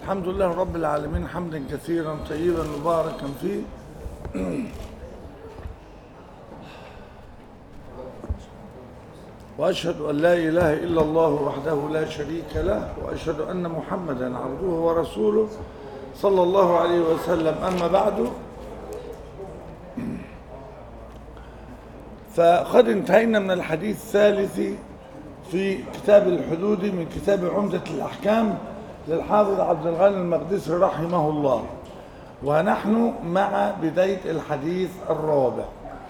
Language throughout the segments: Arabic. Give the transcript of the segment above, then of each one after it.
الحمد لله رب العالمين حمدا كثيرا طيبا مباركا فيه. وأشهد أن لا إله إلا الله وحده لا شريك له، وأشهد أن محمدا عبده ورسوله صلى الله عليه وسلم. أما بعد، فقد انتهينا من الحديث الثالث في كتاب الحدود من كتاب عمدة الأحكام للحافظ عبد الغني المقدسي رحمه الله، ونحن مع بداية الحديث الرابع،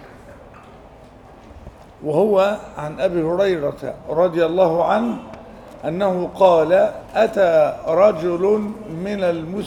وهو عن أبي هريرة رضي الله عنه أنه قال: أتى رجل من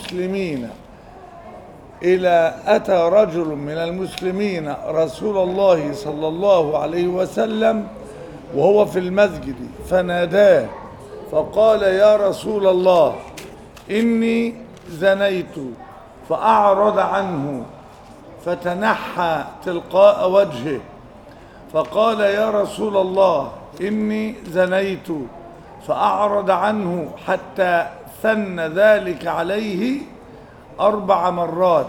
المسلمين رسول الله صلى الله عليه وسلم وهو في المسجد فناداه فقال: يا رسول الله، إني زنيت. فأعرض عنه فتنحى تلقاء وجهه فقال: يا رسول الله، إني زنيت. فأعرض عنه حتى ثن ذلك عليه 4 مرات،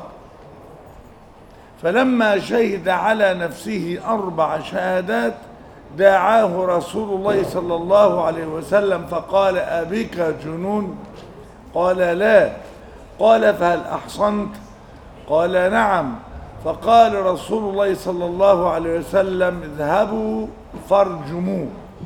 فلما شهد على نفسه 4 شهادات دعاه رسول الله صلى الله عليه وسلم فقال: أبك جنون؟ قال: لا. قال: فهل أحصنت؟ قال: نعم. فقال رسول الله صلى الله عليه وسلم: اذهبوا فارجموه.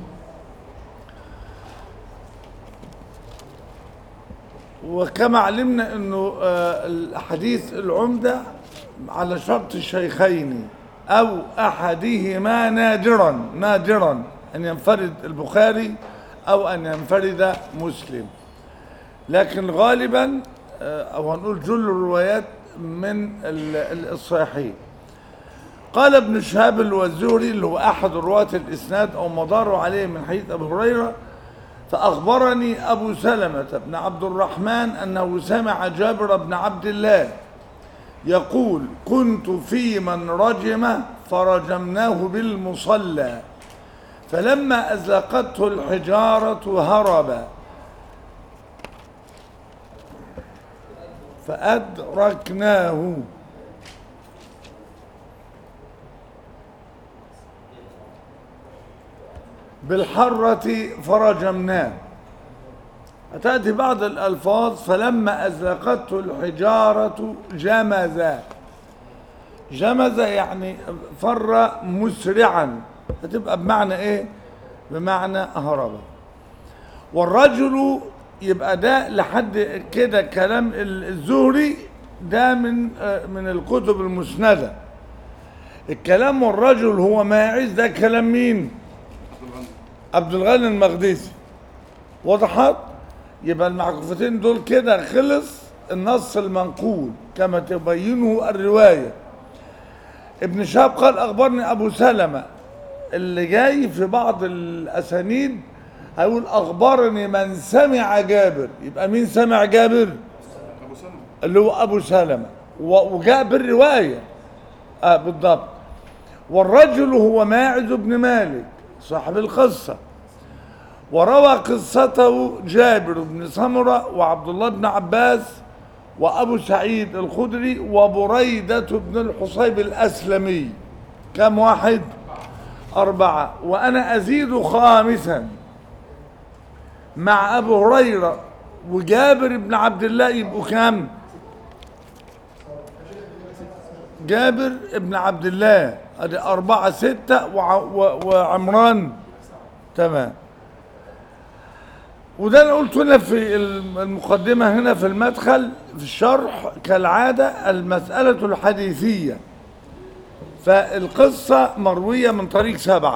وكما علمنا أنه الحديث العمدة على شرط الشيخين أو أحدهما نادرا أن ينفرد البخاري أو أن ينفرد مسلم، لكن غالبا أو هنقول جل الروايات من الصحيحين. قال ابن شهاب الوزهري اللي هو أحد رواة الإسناد أو مدار عليه من حديث أبي هريرة: فأخبرني أبو سلمة بن عبد الرحمن أنه سمع جابر بن عبد الله يقول: كنت في من رجم فرجمناه بالمصلى، فلما أزلقته الحجارة هرب فأدركناه بالحرة فرجمناه. هتأتي بعض الألفاظ: فلما أزلقته الحجارة جمز يعني فر مسرعا، هتبقى بمعنى ايه؟ بمعنى هرب. والرجل يبقى ده لحد كده كلام الزهري ده من الكتب المسندة. الكلام والرجل هو ماعز، ده كلام مين؟ عبد الغني المقدسي. وضحت؟ يبقى المعكوفتين دول كده خلص النص المنقول كما تبينه الرواية. ابن شهاب قال: أخبرني أبو سلمة. اللي جاي في بعض الأسانيد هيقول: أخبرني من سمع جابر. يبقى مين سمع جابر؟ أبو سلمة، اللي هو أبو سلمة، وجاء بالرواية بالضبط. والرجل هو ماعز بن مالك صاحب القصة، وروى قصته جابر بن سمرة وعبد الله بن عباس وأبو سعيد الخدري وبريدة بن الحصيب الأسلمي. كم واحد؟ 4. وأنا أزيد خامسا مع أبو هريرة وجابر بن عبد الله، يبقوا كام؟ جابر بن عبد الله ادي 4 6 وعمران. تمام. وده انا قلت هنا في المقدمة هنا في المدخل في الشرح كالعادة المسألة الحديثية، فالقصة مروية من طريق 7،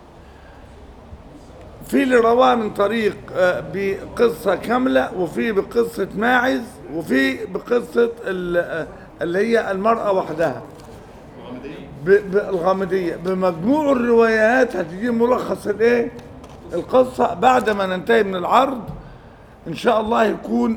في اللي رواه من طريق بقصة كاملة، وفي بقصة ماعز، وفي بقصة اللي هي المرأة وحدها الغامدية. بمجموع الروايات هتجي ملخص الايه؟ القصة. بعد ما ننتهي من العرض ان شاء الله يكون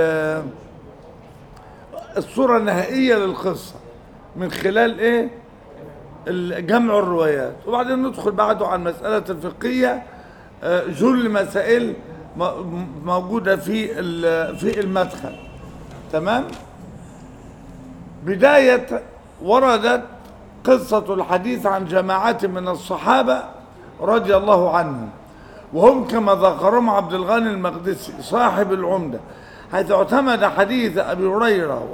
الصورة النهائية للقصة من خلال ايه؟ جمع الروايات، وبعدين ندخل بعده على المسألة الفقهية. جل مسائل موجودة في المدخل. تمام. بداية وردت قصة الحديث عن جماعة من الصحابة رضي الله عنهم، وهم كما ذكرهم عبد الغني المقدسي صاحب العمدة، حيث اعتمد حديث أبي هريرة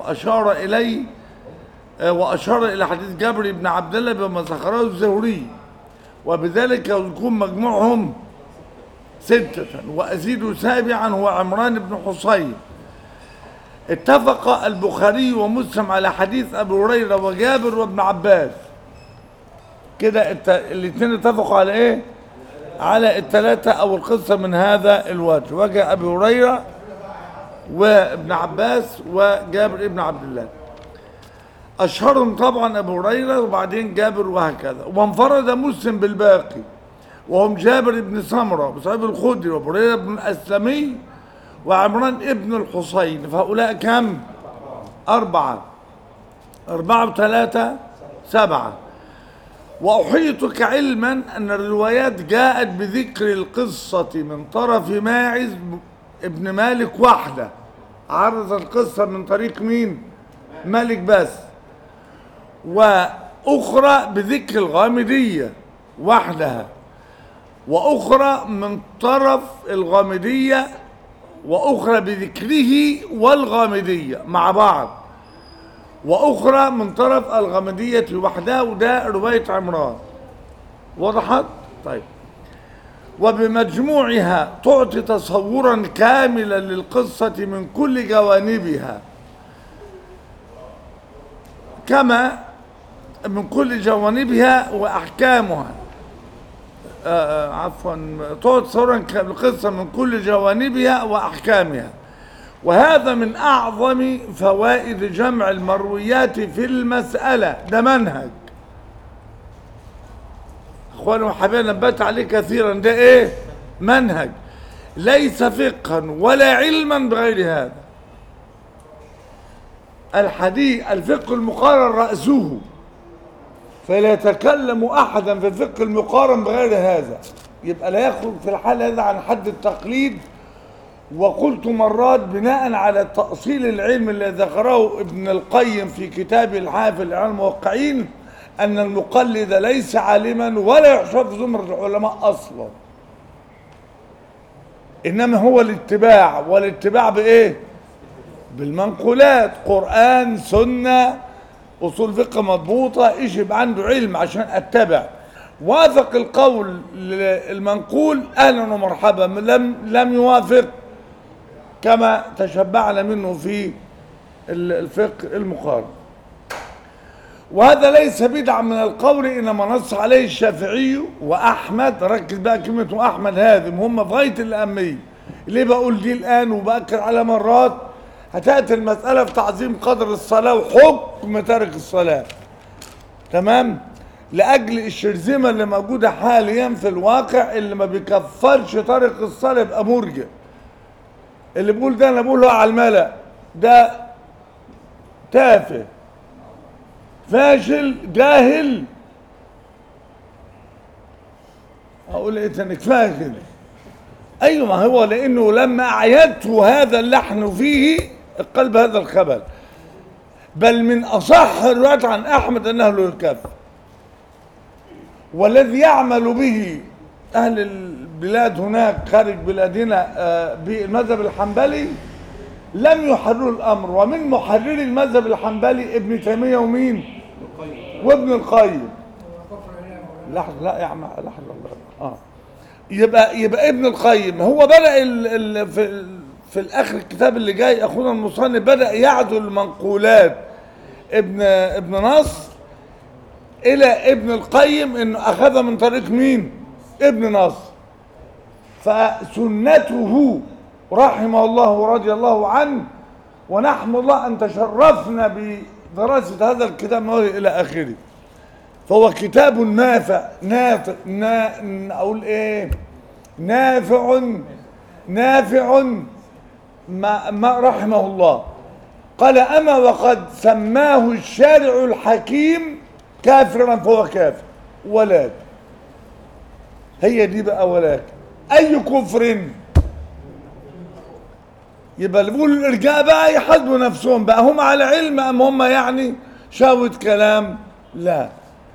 وأشار إلى حديث جابر بن عبد الله بما ذكره الزهري، وبذلك يكون مجموعهم 6. وأزيد سابعا هو عمران بن حصين. اتفق البخاري ومسلم على حديث أبي هريرة وجابر وابن عباس. كده الاثنين اتفقوا على ايه؟ على الثلاثة أو القصة من هذا الوجه، وجه أبي هريرة وابن عباس وجابر ابن عبد الله. أشهرهم طبعا أبو هريرة وبعدين جابر وهكذا. وانفرد مسلم بالباقي، وهم جابر بن سمرة وصحيب الخدري وأبو هريرة بن الأسلمي وعمران ابن الحصين. فهؤلاء كم؟ 4. 4 و3 7. وأحيطك علما أن الروايات جاءت بذكر القصة من طرف ماعز ابن مالك وحده. عرض القصة من طريق مين؟ مالك بس. وأخرى بذكر الغامدية وحدها، وأخرى من طرف الغامدية، وأخرى بذكره والغامدية مع بعض، وأخرى من طرف الغامدية وحدها، وده رواية عمران. وضحت؟ طيب. وبمجموعها تعطي تصورا كاملا للقصة من كل جوانبها، كما من كل جوانبها وأحكامها. تعطي تصورا للقصة من كل جوانبها وأحكامها. وهذا من أعظم فوائد جمع المرويات في المسألة. ده منهج أخواني وحبايبي، نبهت عليه كثيرا. ده إيه؟ منهج، ليس فقها ولا علما بغير هذا. الفقه المقارن رأسه، فلا يتكلم أحدا في الفقه المقارن بغير هذا، يبقى لا يخرج في الحال هذا عن حد التقليد. وقلت مرات بناء على تأصيل العلم الذي ذكره ابن القيم في كتابه الحافل على الموقعين، أن المقلد ليس عالما ولا يحسب في زمرة العلماء أصلا، إنما هو الاتباع. والاتباع بإيه؟ بالمنقولات، قرآن، سنة، أصول فقه مضبوطة، إيش يبقى عنده علم عشان أتبع. وافق القول المنقول أهلا ومرحبا، لم يوافق كما تشبعنا منه في الفقه المقارن. وهذا ليس بدعا من القول، إنما نص عليه الشافعي وأحمد. ركز بقى كلمة أحمد هذه مهمة في غاية الأهمية. ليه بقول دي الآن وبأكد على مرات؟ هتأتي المسألة في تعظيم قدر الصلاة وحكم تارك الصلاة، تمام؟ لأجل الشرذمة اللي موجودة حاليا في الواقع، اللي ما بيكفرش تارك الصلاة يبقى مرجئ. اللي بيقول ده أنا بقوله على الملأ، ده تافه فاشل جاهل. أقول إيه تاني؟ فاشل. أيوة، ما هو لأنه لما أعيته هذا اللحن فيه القلب هذا الخبل. بل من أصح الروايات عن أحمد أنه لا يكفر، والذي يعمل به أهل البلاد هناك خارج بلادنا بالمذهب الحنبلي لم يحرروا الأمر. ومن محرري المذهب الحنبلي ابن تيمية ومين؟ وابن القيم. لحظة، لا يا عم، لحظة. يبقى ابن القيم هو بدأ في الآخر الكتاب اللي جاي أخونا المصنف بدأ يعدل المنقولات ابن نصر إلى ابن القيم، إنه أخذ من طريق مين؟ ابن نصر. فسنته رحمه الله ورضي الله عنه، ونحمد الله أن تشرفنا بدراسة هذا الكتاب إلى آخره. فهو كتاب نافع أقول إيه؟ نافع ما رحمه الله. قال: أما وقد سماه الشارع الحكيم كافرا فهو كافر. ولكن هي دي بقى، ولكن أي كفر؟ يبقى اللي بيقولوا الارجاء بقى يحاسبوا نفسهم بقى، هم على علم ام هم يعني شاوت كلام؟ لا.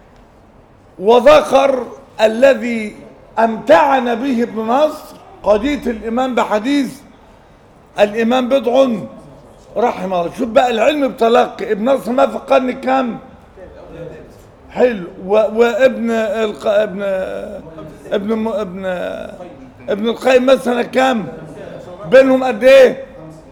وذكر الذي امتعنا به ابن نصر قضيه الامام بحديث الامام بضع رحمه الله. شوف بقى العلم بتلقي ابن نصر ما في القرن كام؟ حلو. وابن ابن القيم مثلا كام؟ بينهم قد ايه؟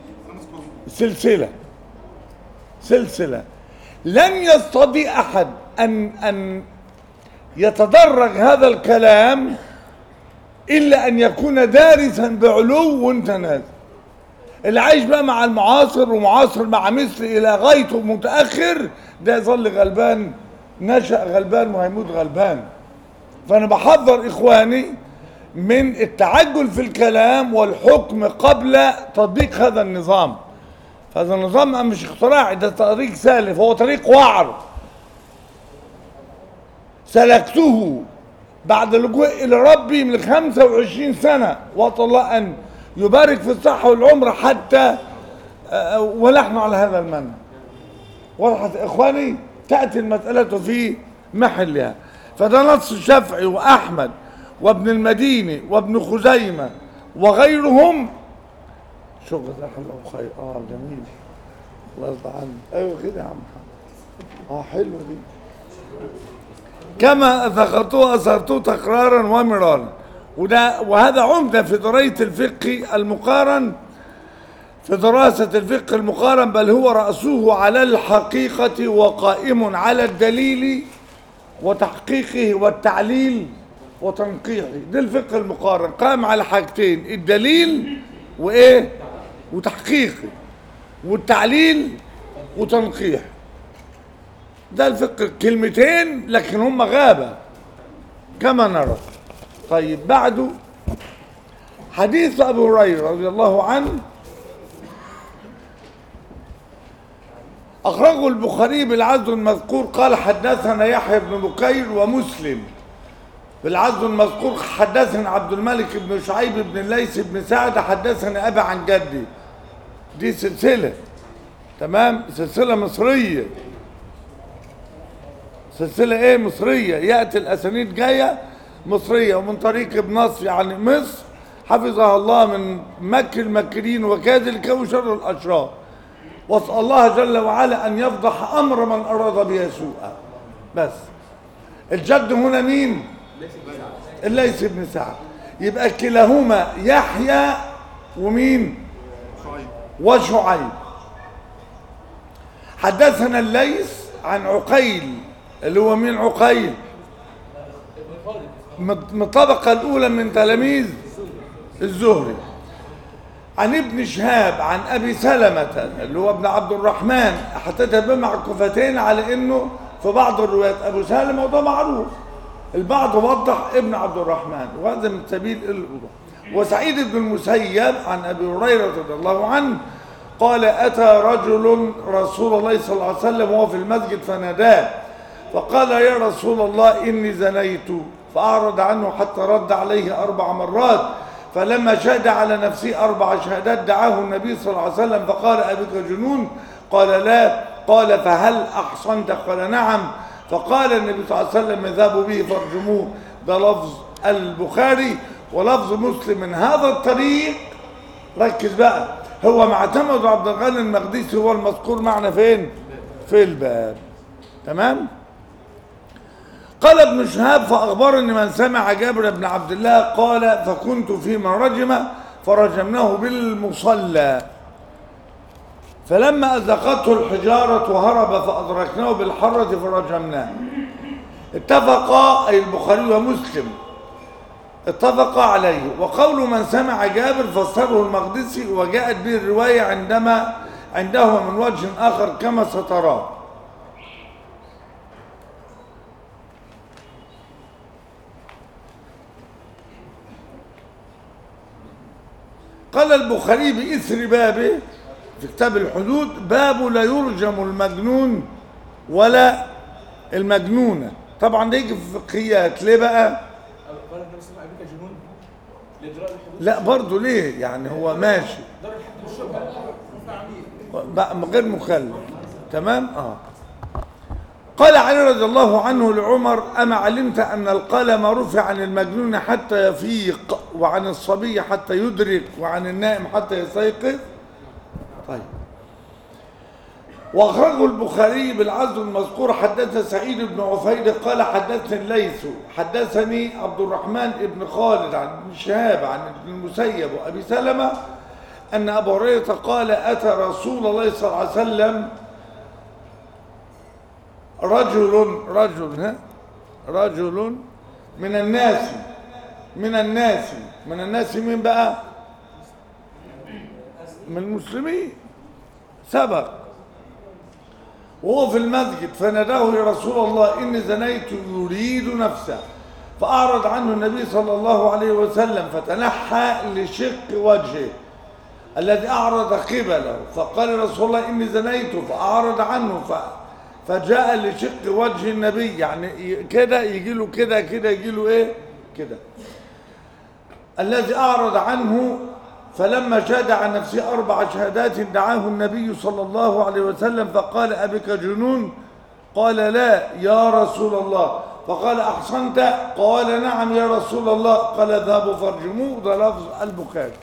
سلسله. لن يستطيع احد ان يتدرج هذا الكلام الا ان يكون دارسا بعلو وتنازل. اللي عايش بقى مع المعاصر ومعاصر مع مثل الى غايته متاخر ده يظل غلبان، نشأ غلبان وهيموت غلبان. فانا بحذر اخواني من التعجل في الكلام والحكم قبل تطبيق هذا النظام. هذا النظام مش اختراع، ده طريق سالف، هو طريق وعر سلكته بعد اللجوء الى ربي من 25 سنه، واسال الله ان يبارك في الصحه والعمر حتى ونحن على هذا المنهج. وضحت اخواني؟ تاتي المساله في محلها. فده نص الشافعي واحمد وابن المديني وابن خزيمه وغيرهم. شو جزاك الله خير. جميل، الله يرضى عنك. ايوه كده يا عم محمد. حلوه دي. كما ذكرته اثرته تكرارا ومرارا. وهذا عمده في درايه الفقه المقارن، في دراسه الفقه المقارن، بل هو راسه على الحقيقه وقائم على الدليل وتحقيقه والتعليل وتنقيحه. ده الفقه المقارن، قائم على حاجتين: الدليل وايه؟ وتحقيقه، والتعليل وتنقيح. ده الفقه، كلمتين لكن هم غابة كما نرى. طيب بعده حديث أبي هريرة رضي الله عنه، أخرجه البخاري بالعزو المذكور. قال حدثنا يحيى بن بكير ومسلم بالعزو المذكور. حدثنا عبد الملك بن شعيب بن الليث بن سعد حدثني أبي عن جدي. دي سلسلة، تمام، سلسلة مصرية. سلسلة ايه؟ مصرية. يأتي الأسانيد جاية مصرية، ومن طريق ابن نصر يعني مصر حفظها الله من مكر المكرين وكاد الكون شر الأشرار. واسأل الله جل وعلا أن يفضح أمر من أراد به سوءا. بس الجد هنا مين؟ الليث بن سعد. يبقى كلاهما يحيى ومين؟ وشعيب. حدثنا الليث عن عقيل، اللي هو مين عقيل؟ من الطبقة الأولى من تلاميذ الزهري. عن ابن شهاب عن أبي سلمة اللي هو ابن عبد الرحمن. حطيتها بمع كفتين على إنه في بعض الروايات أبو سلمة، وده معروف. البعض وضح ابن عبد الرحمن، وهذا من سبيل الوضوح. وسعيد بن المسيب عن أبي هريرة رضي الله عنه قال: أتى رجل رسول الله صلى الله عليه وسلم وهو في المسجد فناداه فقال: يا رسول الله إني زنيت، فأعرض عنه حتى رد عليه 4 مرات، فلما شهد على نفسه 4 شهادات دعاه النبي صلى الله عليه وسلم فقال: أبك جنون؟ قال: لا. قال: فهل أحصنت؟ قال: نعم. فقال النبي صلى الله عليه وسلم: اذهبوا به فارجموه. ده لفظ البخاري. ولفظ مسلم من هذا الطريق، ركز بقى، هو معتمد عبد الغني المقدسي، هو المذكور معنا فين؟ في الباب. تمام. قال ابن شهاب: فأخبرني من سمع جابر بن عبد الله قال: فكنت في من رجم فرجمناه بالمصلى، فلما أذقته الحجارة هرب فأدركناه بالحرة فرجمناه. اتفقا، أي البخاري ومسلم اتفقا عليه. وقول من سمع جابر فسره المقدسي، وجاءت به الرواية عنده من وجه آخر كما ستراه. قال البخاري بإثر بابه في كتاب الحدود: باب لا يرجم المجنون ولا المجنونة. طبعا ده يجي في فقهيات. ليه بقى؟ لا برضه ليه؟ يعني هو ماشي. غير مكلف. تمام. قال علي رضي الله عنه لعمر: أما علمت أن القلم رفع عن المجنون حتى يفيق، وعن الصبي حتى يدرك، وعن النائم حتى يستيقظ؟ طيب. وأخرجه البخاري بالعزو المذكور: حدث سعيد بن عفير قال حدثني الليث حدثني عبد الرحمن بن خالد عن ابن شهاب عن ابن المسيب وأبي سلمة أن أبا هريرة قال: أتى رسول الله صلى الله عليه وسلم رجل من الناس مين بقى؟ من المسلمين، سبق وهو في المسجد فناداه: يا رسول الله إني زنيت يريد نفسه، فأعرض عنه النبي صلى الله عليه وسلم فتنحى لشق وجهه الذي أعرض قبله، فقال رسول الله إني زنيت، فأعرض عنه فجاء لشق وجه النبي، يعني كده يجي له كده يجي له ايه كده، الذي أعرض عنه. فلما شهد عن نفسه 4 شهادات دعاه النبي صلى الله عليه وسلم فقال: أبك جنون؟ قال: لا يا رسول الله. فقال: أحصنت؟ قال: نعم يا رسول الله. قال: اذهبوا فارجموه. ده لفظ البخاري.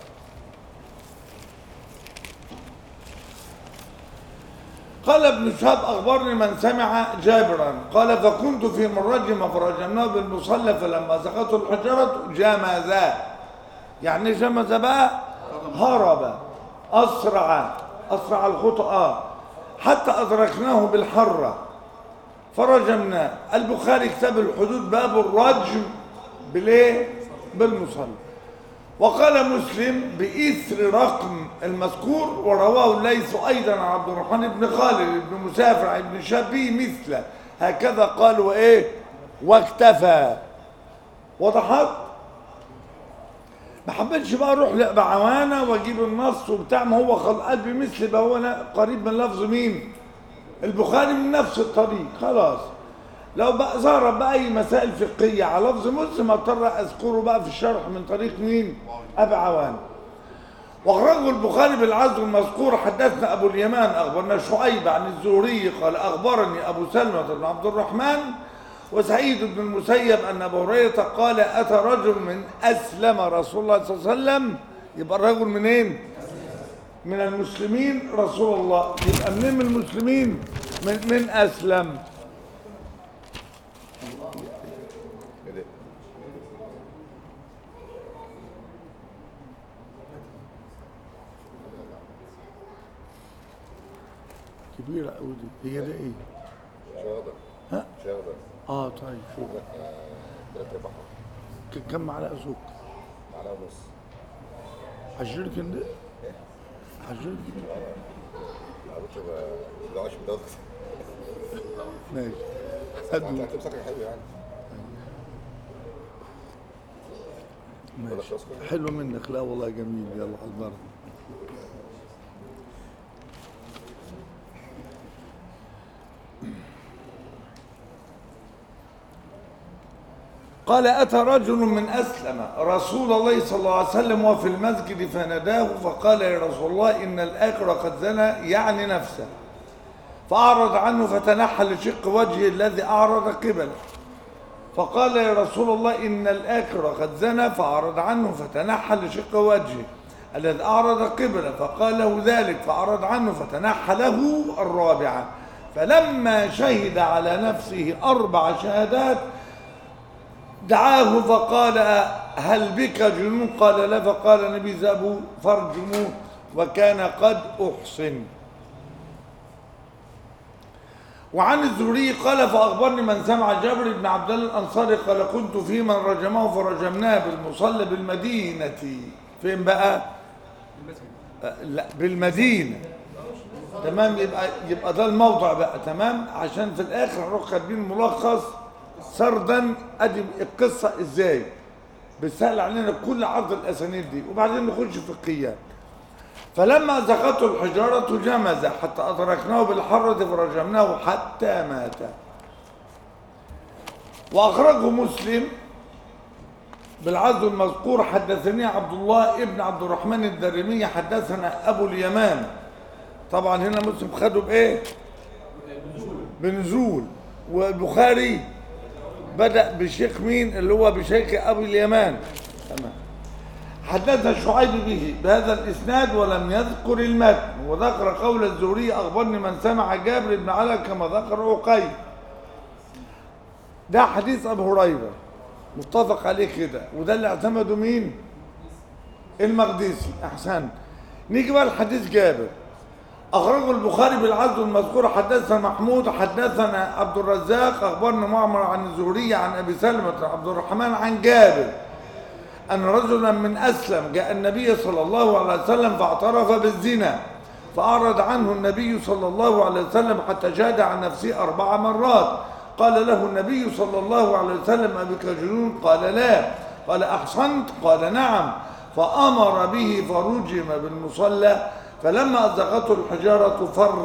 قال ابن شهاب: أخبرني من سمع جابرا قال: فكنت في من رجم فرجمناه بالمصلى فلما سقطت الحجرة جمزا. يعني جمز بقى هرب، أسرع الخطأ حتى أدركناه بالحرة فرجمناه. البخاري كتاب الحدود باب الرجم بالمصلى. وقال مسلم بإثر رقم المذكور، ورواه الليث أيضا عن عبد الرحمن بن خالد بن مسافر عن ابن شبي مثله، هكذا قال واكتفى. وضحت؟ ما حبيتش بقى اروح لبعوانه واجيب النص وبتاع، ما هو قلبي مثل بقى هو قريب من لفظ مين؟ البخاري من نفس الطريق. خلاص لو بقى ظهر بقى اي مسائل فقهيه على لفظ مسلم اضطر اذكره بقى في الشرح من طريق مين؟ ابي عوان. واخرجه البخاري بالعزو المذكور: حدثنا ابو اليمان اخبرنا شعيب عن الزهري قال: اخبرني ابو سلمة بن عبد الرحمن وسعيد بن المسيب ان ابا هريره قال: اتى رجل من اسلم رسول الله صلى الله عليه وسلم. يبقى الرجل منين؟ من المسلمين رسول الله. يبقى منين من المسلمين؟ من اسلم. كبيرة قوي دي. هي ده ايه؟ شاغدة. ها؟ شاغدة. طيب. شوف لك 3/4. كم معلقة سكر؟ معلقة ونص. عالجيركن ده؟ ايه؟ عالجيركن. عرفت ده عايش مدوخ. ماشي. هتمسكك حلو يعني. ماشي. حلو منك. لا والله جميل. يلا على البرد. قال: أتى رجل من أسلم رسول الله صلى الله عليه وسلم وفي المسجد فناداه فقال: يا رسول الله إن الآخر قد زنى، يعني نفسه، فأعرض عنه فتنحى لشق وجهه الذي أعرض قبله. فقال: يا رسول الله إن الآخر قد زنى، فأعرض عنه فتنحى لشق وجهه الذي أعرض قبله. فقال له ذلك فأعرض عنه فتنحى له الرابعة. فلما شهد على نفسه 4 شهادات دعاه فقال: هل بك جنون؟ قال: لا. فقال النبي: ذهبوا فارجموه، وكان قد أحصن. وعن الزهري قال: فأخبرني من سمع جابر بن عبد الله الأنصاري قال: كنت في من رجمه فرجمناه بالمصلى بالمدينة. فين بقى؟ لا بالمدينة. تمام. يبقى ده الموضع بقى. تمام. عشان في الآخر هنروح كاتبين ملخص سردا ادي القصه ازاي بيسهل علينا كل عرض الاسانيد دي، وبعدين نخش في القيام. فلما زقته الحجاره جمز حتى ادركناه بالحره فرجمناه حتى مات. واخرجه مسلم بالعزو المذكور: حدثني عبد الله ابن عبد الرحمن الدارمي حدثنا ابو اليمان طبعا هنا مسلم خده بايه؟ بنزول. والبخاري بدأ بشيخ مين اللي هو بشيخ ابو اليمان. تمام. حدثنا شعيب به بهذا الاسناد ولم يذكر المتن، وذكر قول الزهري اخبرني من سمع جابر بن علي كما ذكر عقيل. ده حديث ابو هريره متفق عليه كده، وده اللي اعتمده مين؟ المقدسي. احسن. نيجي بقى لحديث جابر. اخرجه البخاري بالعزو المذكور. حدثنا محمود حدثنا عبد الرزاق اخبرنا معمر عن الزهري عن ابي سلمة عبد الرحمن عن جابر ان رجلا من اسلم جاء النبي صلى الله عليه وسلم فاعترف بالزنا، فاعرض عنه النبي صلى الله عليه وسلم حتى جاد عن نفسه 4 مرات. قال له النبي صلى الله عليه وسلم أبك جنون؟ قال لا. قال أحصنت؟ قال نعم. فأمر به فرجم بالمصلى، فلما أزغته الحجارة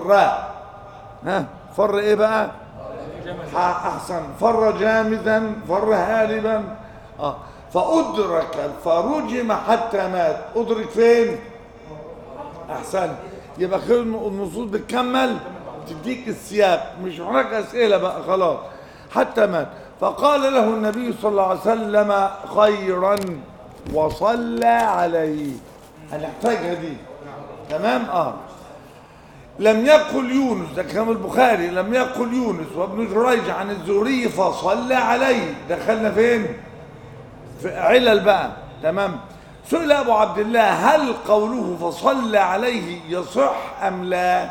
فر إيه بقى؟ أحسن. فر جامدا، فر هاربا. فأدرك فرجم حتى مات. أدرك فين؟ أحسن. يبقى كل النصوص بتكمل تديك السياق، مش محتاج أسئلة بقى خلاص. حتى مات. فقال له النبي صلى الله عليه وسلم خيرا وصلى عليه. هنحتاجها دي. تمام. لم يقل يونس، ده كلام البخاري، لم يقل يونس وابن جريج عن الزهري فصلى عليه. دخلنا فين؟ في علل بقى. تمام. سئل ابو عبد الله هل قوله فصلى عليه يصح ام لا؟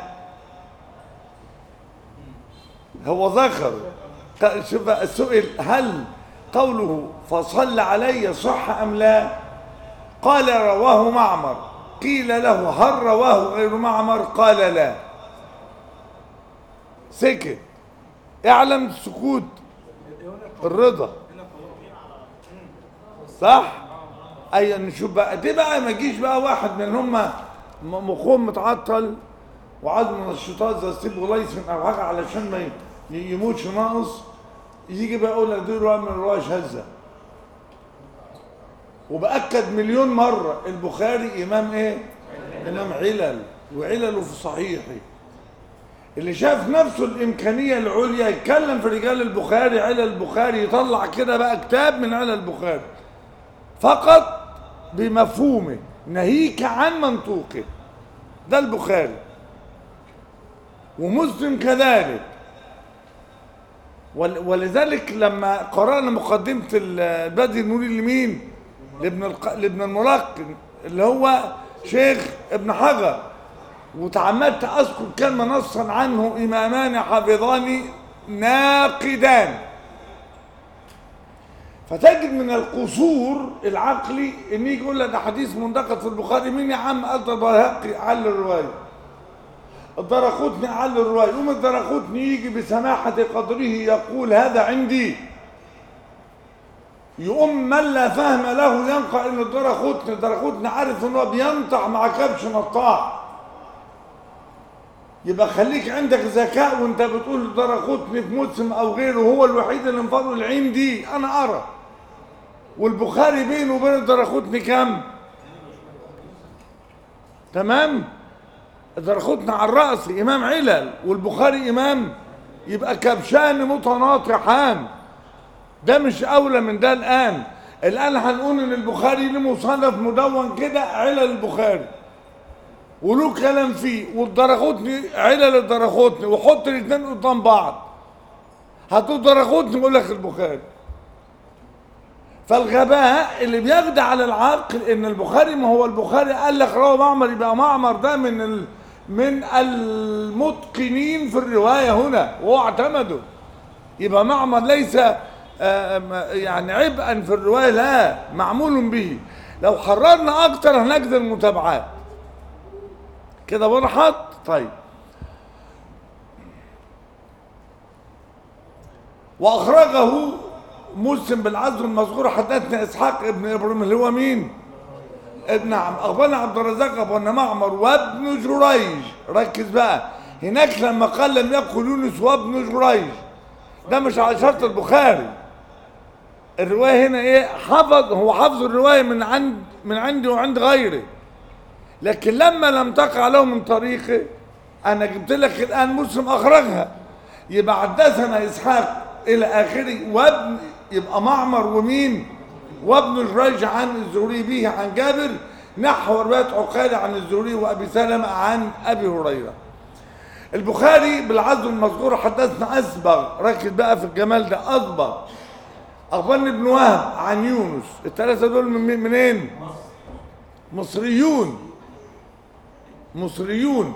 هو ذكر شوف السؤال هل قوله فصلى عليه يصح ام لا؟ قال رواه معمر. قيل له هل رواه غير معمر؟ قال لا. سكت. اعلم السكوت الرضا. صح؟ ايوه. نشوف بقى دي بقى، ما يجيش بقى واحد من هم مخهم متعطل وعايز منشطات زي ستيف ولايسن او حاجه علشان ما يموتش ناقص، يجي بقى يقول لك دي روايه من الروايه شاذه. وبأكد مليون مره البخاري امام ايه؟ امام علل، وعلله في صحيحه. اللي شاف نفسه الامكانيه العليا يتكلم في رجال البخاري، علل البخاري، يطلع كده بقى كتاب من علل البخاري فقط بمفهومه ناهيك عن منطوقه. ده البخاري. ومسلم كذلك. ولذلك لما قرأنا مقدمة البدر النوري لمين؟ لابن الملقن اللي هو شيخ ابن حجر، وتعمدت أذكر كلمة نصا عنه إمامان حافظان ناقدان. فتجد من القصور العقلي ان يجي يقول لك ده حديث منتقد في البخاري. مين يا عم؟ قال ده البيهقي علّ الروايه، الدرقطني علّ الروايه. يقوم الدرقطني يجي بسماحه قدره يقول هذا عندي. يقوم من لا فهم له ينقع ان الدرقطني عارف ان هو بينطع مع كبش نطاع. يبقى خليك عندك ذكاء وانت بتقول الدرقطني في مسلم او غيره هو الوحيد اللي مفضل العين دي. انا ارى والبخاري بينه وبين الدرقطني كام؟ تمام. الدرقطني على الراس امام علل والبخاري امام، يبقى كبشان متناطحان. ده مش اولى من ده. الان هنقول ان البخاري له مصنف مدون كده علل البخاري وله كلام فيه، والدرقطني علل الدرقطني، وحط الاثنين قدام بعض هتقول الدرقطني يقول لك البخاري. فالغباء اللي بيخدع على العقل ان البخاري، ما هو البخاري قال لك رواه معمر، يبقى معمر ده من المتقنين في الروايه هنا وهو اعتمده. يبقى معمر ليس يعني عبئا في الروايه، لا، معمول به. لو حررنا اكتر هنجد المتابعات كده وضحت. طيب. واخرجه مسلم بالعزو المذكور. حدثنا اسحاق ابن ابراهيم اللي هو مين؟ نعم. اخبرنا عبد الرزاق اخبرنا معمر وابن جريج. ركز بقى هناك لما قال لم يقل يونس وابن جريج، ده مش على شرط البخاري. الروايه هنا ايه؟ هو حفظ الروايه من عندي وعند غيري، لكن لما لم تقع له من طريقه انا جبت لك الان مسلم اخرجها، يبقى حدثنا اسحاق الى اخره، وابن يبقى معمر ومين وابن جريج عن الزهري به عن جابر نحو روايه عقيل عن الزهري وابي سلمة عن ابي هريره. البخاري بالعزو المذكور حدثنا اسبغ، ركز بقى في الجمال ده، اسبغ اخبرني ابن وهب عن يونس، الثلاثه دول منين؟ مصريون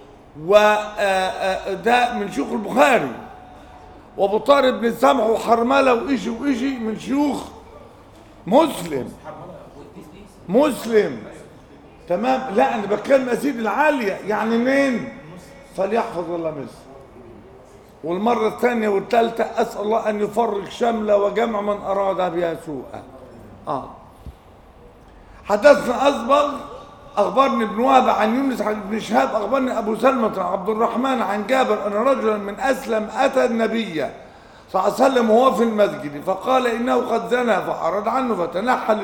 وده من شيوخ البخاري، وابو طارق بن السمح وحرمله وإشي من شيوخ مسلم. تمام. لا انا بتكلم اسيد العاليه، يعني منين؟ فليحفظ الله مصر. والمره الثانيه والثالثه اسال الله ان يفرق شمله وجمع من اراد بها سوءا. حدثنا اسبغ اخبرني ابن وهب عن يونس عن ابن شهاب اخبرني ابو سلمة عبد الرحمن عن جابر ان رجلا من اسلم اتى النبي صلى الله عليه وسلم وهو في المسجد فقال انه قد زنى فاعرض عنه فتنحى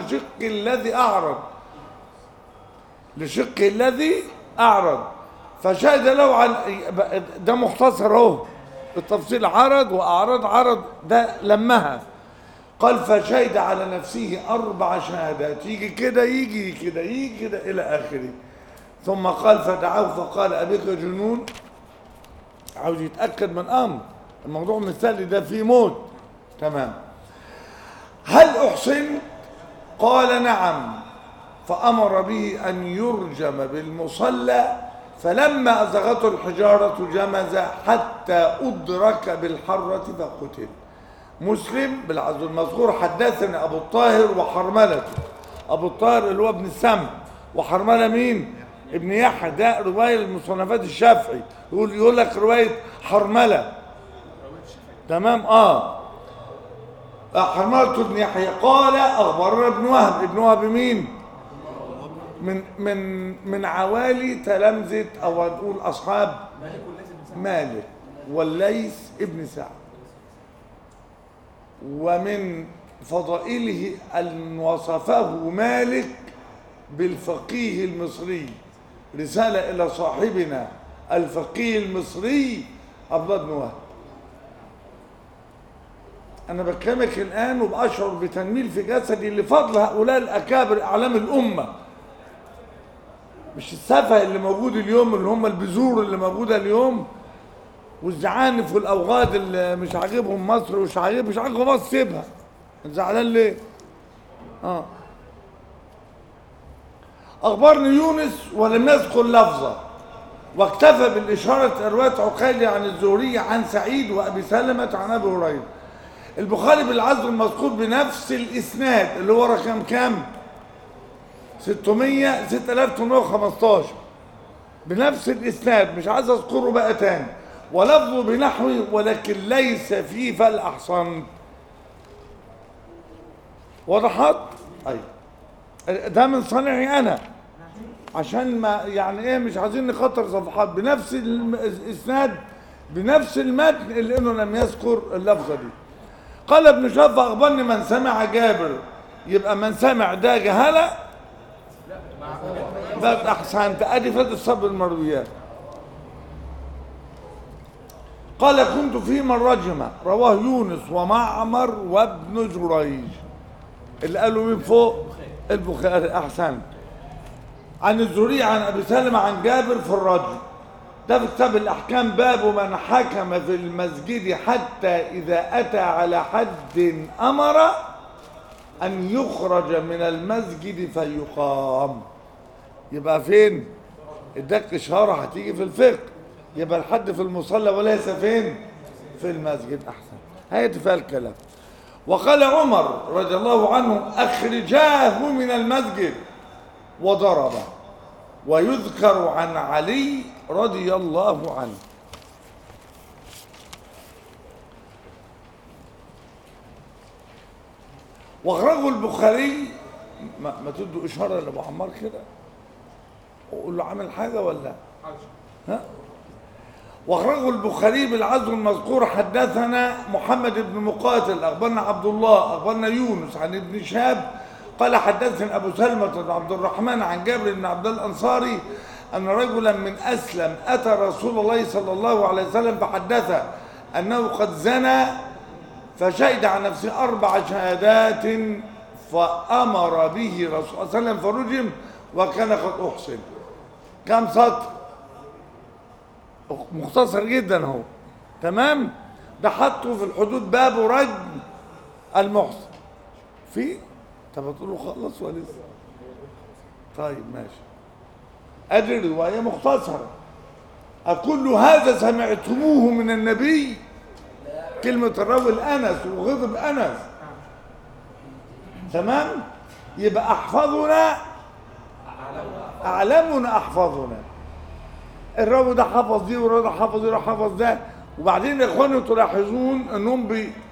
لشق الذي اعرض فشهد له عن ده مختصر اهو التفصيل، عرض واعرض، عرض ده لمها. قال فشهد على نفسه 4 شهادات، يجي كده يجي كده يجي كده الى اخره. ثم قال فدعاه فقال ابيك جنون، عاوز يتاكد من امر الموضوع مثالي ده فيه موت. تمام. هل احسن؟ قال نعم، فامر به ان يرجم بالمصلى، فلما ازغته الحجاره جمز حتى ادرك بالحره فقتل. مسلم بالعزو المذكور حدثنا ابو الطاهر وحرمله، ابو الطاهر اللي هو ابن السمع، وحرمله مين؟ ابن يحيى، ده روايه المصنفات الشافعي، يقول لك روايه حرمله. تمام. حرمله ابن يحيى قال اخبرنا ابن وهب. ابن وهب مين؟ من عوالي تلامذه او نقول اصحاب مالك والليث ابن سعد. ومن فضائله أن وصفه مالك بالفقيه المصري، رسالة إلى صاحبنا الفقيه المصري عبد الله بن وهب. أنا بكلمك الآن وبأشعر بتنميل في جسدي لفضل هؤلاء الأكابر أعلام الأمة، مش السفه اللي موجود اليوم، اللي هم البذور اللي موجودة اليوم والزعانف والاوغاد اللي مش عاجبهم مصر ومش عاجبهم مصر، سيبها. زعلان ليه؟ اخبرني يونس ولم يذكر لفظه، واكتفى بالاشاره روايه عقيل عن الزهري عن سعيد وابي سلمة عن ابي هريره. البخاري بالعزو المذكور بنفس الاسناد اللي هو رقم كام؟ 6815 بنفس الاسناد، مش عايز اذكره بقى تاني، ولفظه بنحوه ولكن ليس فيه فالأحصن. وضحت؟ أيوة. ده من صنعي أنا عشان ما يعني إيه مش عايزين نخطر صفحات، بنفس الإسناد بنفس المتن اللي إنه لم يذكر اللفظة دي. قال ابن شهاب أخبرني من سمع جابر، يبقى من سمع ده جهالة؟ ده أحسنت، أدي فات الصبر المرويات. قال كنت في من رجم، رواه يونس ومعمر وابن جريج، اللي قالوا من فوق البخاري. احسن. عن الزهري عن ابي سلمة عن جابر في الرجم، ده في كتاب الاحكام، باب من حكم في المسجد حتى اذا اتى على حد امر ان يخرج من المسجد فيقام. يبقى فين؟ اداك اشاره هتيجي في الفقه، يبقى الحد في المصلى وليس فين؟ في المسجد. احسن. هيأتي فيها الكلام. وقال عمر رضي الله عنه اخرجاه من المسجد وضربه. ويذكر عن علي رضي الله عنه. واخرجه البخاري، ما تدوا اشاره لابو عمار كده وقول له عامل حاجه ولا ها؟ واخرجه البخاري بالعزو المذكور حدثنا محمد بن مقاتل اخبرنا عبد الله اخبرنا يونس عن ابن شهاب قال حدثنا ابو سلمة بن عبد الرحمن عن جابر بن عبد الله الانصاري أن رجلا من أسلم أتى رسول الله صلى الله عليه وسلم فحدثه أنه قد زنى، فشهد عن نفسه 4 شهادات، فأمر به رسول الله صلى الله عليه وسلم فرجم وكان قد أحسن. كم سطر؟ مختصر جدا اهو. تمام؟ ده حطه في الحدود باب رجم المحسن. في؟ طب هتقولوا خلص ولا لسه؟ طيب ماشي. ادي الروايه مختصره. أكل هذا سمعتموه من النبي؟ كلمة الراوي الأنس وغضب أنس. تمام؟ يبقى أحفظنا أعلمنا أحفظنا. الراوي ده حفظ دي والراوي ده حفظ دي وده حفظ ده. وبعدين يا إخواني تلاحظون أنهم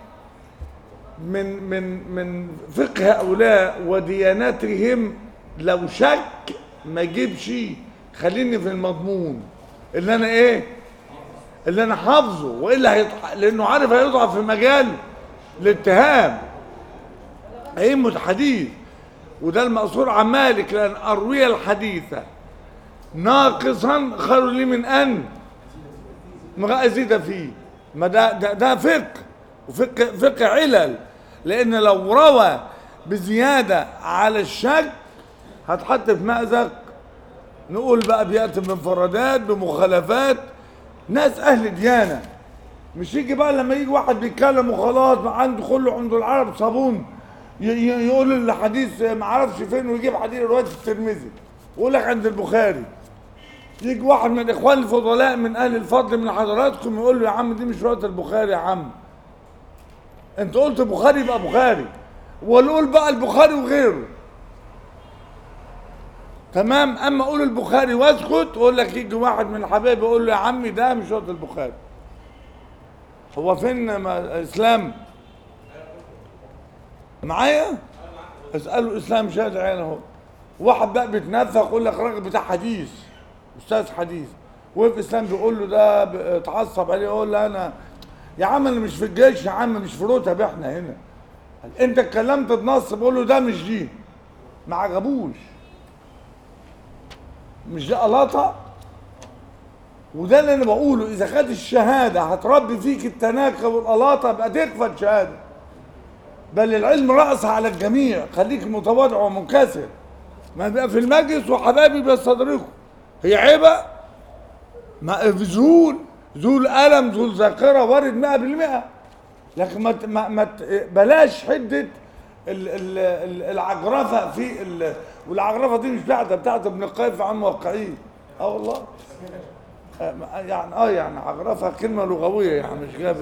من فقه هؤلاء ودياناتهم لو شك ما يجيبش، خليني في المضمون اللي أنا إيه؟ اللي أنا حافظه، وإلا لأنه عارف هيضعف في مجال الاتهام. أئمة الحديث، وده المأثور عن مالك، لأن أروي الحديث ناقصا خير لي من أن أزيد فيه. ما ده فقه، وفقه علل، لأن لو روى بزيادة على الشك هتحط في مأزق. نقول بقى بيأتي بمفردات بمخالفات. ناس أهل ديانة، مش يجي بقى لما يجي واحد بيتكلم وخلاص عنده كله عند العرب صابون يقول الحديث ما اعرفش فين، ويجيب حديث روايه الترمذي ويقول لك عند البخاري. يجي واحد من الاخوان الفضلاء من اهل الفضل من حضراتكم يقول له يا عم دي مش روايه البخاري، يا عم انت قلت بخاري يبقى بخاري، ونقول بقى البخاري وغيره. تمام؟ اما اقول البخاري واسكت، اقول لك يجي واحد من الحبايب يقول له يا عمي ده مش روايه البخاري. هو فين اسلام؟ معايا؟ اسألوا اسلام شافعي اهو. واحد بقى بيتنفخ يقول لك راجل بتاع حديث، استاذ حديث، وقف اسلام بيقول له ده اتعصب عليه، يقول له انا يا عم انا مش في الجيش، يا عم مش في رتب احنا هنا. انت اتكلمت بنص، بقول له ده مش دي، ما عجبوش. مش ده قلاطه؟ وده اللي انا بقوله، اذا خدت الشهاده هتربي فيك التناكه والقلاطه يبقى تكفى شهاده. بل العلم رأس على الجميع، خليك متواضع ومنكسر. ما بقى في المجلس وحبايبي بيستدركوا، هي عيبه؟ ما في ذول ألم ذول ذاكرة وارد 100%. لكن بلاش حدة العجرفة في والعجرفة دي مش بتاعت ابن القيم في عام واقعين. والله يعني عجرفة كلمة لغوية، يعني مش جاب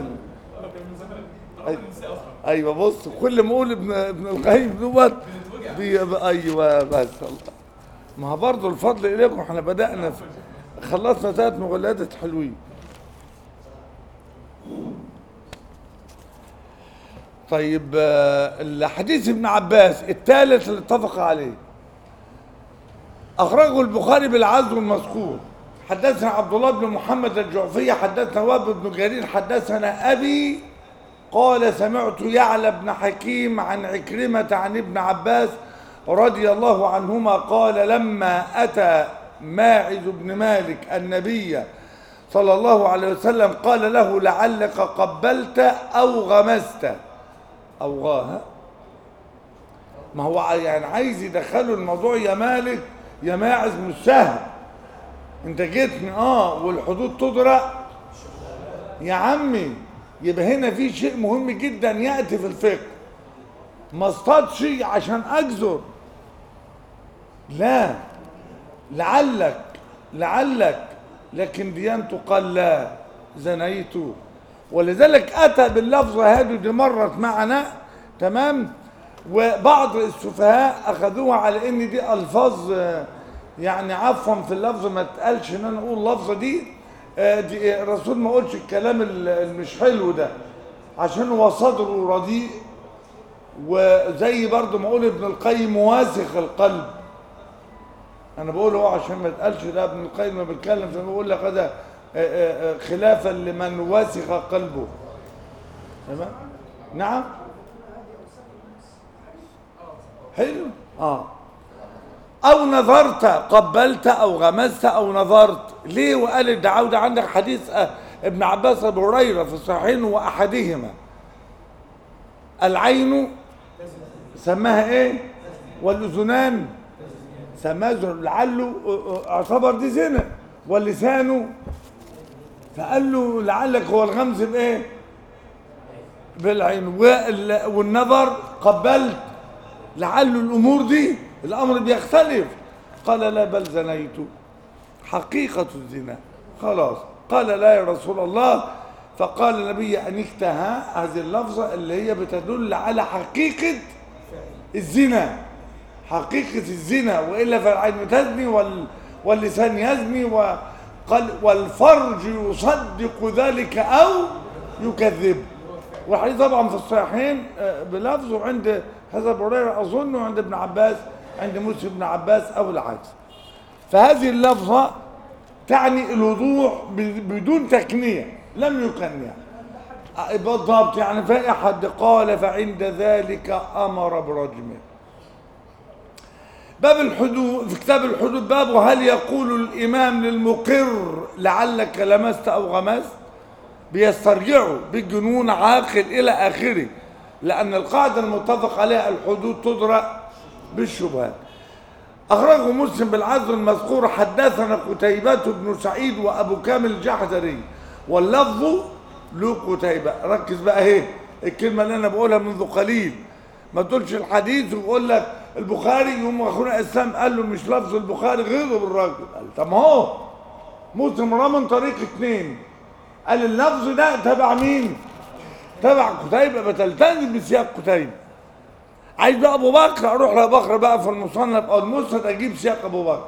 ايوه بص، كل ما اقول ابن القيم دوت ايوه بس الله. ما هو برضه الفضل اليكم، احنا بدأنا خلصنا 3 مجلدات حلوين. طيب الحديث ابن عباس الثالث اللي اتفق عليه، اخرجه البخاري بالعزو المذكور. حدثنا عبد الله بن محمد الجعفي حدثنا وهب بن جرير حدثنا ابي قال سمعت يعلى بن حكيم عن عكرمة عن ابن عباس رضي الله عنهما قال لما أتى ماعز بن مالك النبي صلى الله عليه وسلم قال له لعلك قبلت أو غمست أو غاها. ما هو يعني عايز يدخلوا الموضوع يا مالك يا ماعز، مش سهل. انت جيتني والحدود تدرأ يا عمي. يبقى هنا في شيء مهم جدا يأتي في الفقه، ما اصطادش عشان أجزر، لا، لعلك لكن ديانته قال لا زنيت. ولذلك أتى باللفظ هذه دي مرت معنا. تمام؟ وبعض السفهاء أخذوها على إن دي ألفاظ يعني عفوا في اللفظ، ما تقالش إن أنا أقول اللفظة دي الرسول ما قولش الكلام المش حلو ده عشان هو صدره رديء. وزي برضه ما اقول ابن القيم واسخ القلب، انا بقوله هو عشان ما تقالش ده ابن القيم ما بيتكلم، فانا بقول لك هذا خلافا لمن واسخ قلبه. تمام؟ نعم؟ حلو؟ أو نظرت، قبلت أو غمست أو نظرت. ليه؟ وقال الدعاء ده عندك حديث ابن عباس أبي هريرة في الصحيحين وأحدهما العين سماها إيه؟ والأذنان سماها لعله اعتبر دي زنا، واللسان فقال له لعلك هو الغمز بإيه؟ بالعين. والنظر قبلت، لعل الأمور دي الأمر بيختلف. قال لا بل زنيت حقيقة الزنا. خلاص قال لا يا رسول الله. فقال النبي أنكتها، هذه اللفظة اللي هي بتدل على حقيقة الزنا، حقيقة الزنا، وإلا فالعين تزني واللسان يزني وقال والفرج يصدق ذلك أو يكذب. والحديث طبعا في الصحيحين بلفظه عند حسب هريرة أظن، وعند ابن عباس عند مسلم بن عباس أو العكس. فهذه اللفظة تعني الوضوح بدون تكنية، لم يكنيها بالضبط. يعني في أحد قال فعند ذلك أمر برجمه. باب الحدود في كتاب الحدود، باب هل يقول الإمام للمقر لعلك لمست أو غمست؟ بيسترجعوا بالجنون عاقل إلى آخره، لأن القاعدة المتفق عليها الحدود تدرأ بالشبهات. أخرجه مسلم بالعزو المذكور. حدثنا قتيبة بن سعيد وأبو كامل الجحدري واللفظ له قتيبة. ركز بقى اهي الكلمة اللي أنا بقولها منذ قليل، ما تقولش الحديث ويقول لك البخاري، يوم أخونا إسلام قال له مش لفظ البخاري غيره بالراجل. قال طب ما هو مسلم راه من طريق اتنين، قال اللفظ ده تبع مين؟ تبع قتيبة، بتلتزم بسياق قتيبة. عايز بقى ابو بكر اروح لابو بكر بقى في المصنف او المسند اجيب سياق ابو بكر.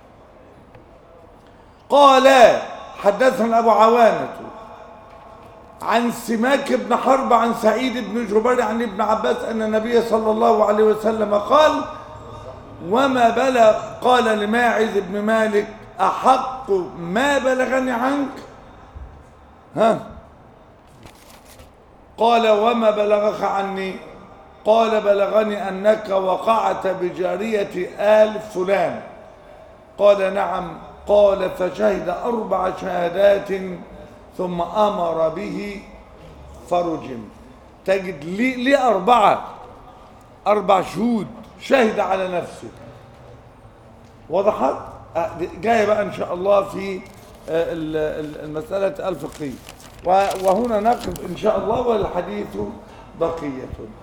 قال حدثنا ابو عوانة عن سماك بن حرب عن سعيد بن جبير عن ابن عباس ان النبي صلى الله عليه وسلم قال وما بلغ، قال لماعز بن مالك احق ما بلغني عنك، ها قال وما بلغك عني؟ قال بلغني أنك وقعت بجارية آل فلان. قال نعم. قال فشهد 4 شهادات ثم أمر به فرجم. تجد لي 4 شهود شهد على نفسه. وضحت؟ جاية بقى إن شاء الله في المسألة الفقهية. وهنا نقف إن شاء الله والحديث بقية.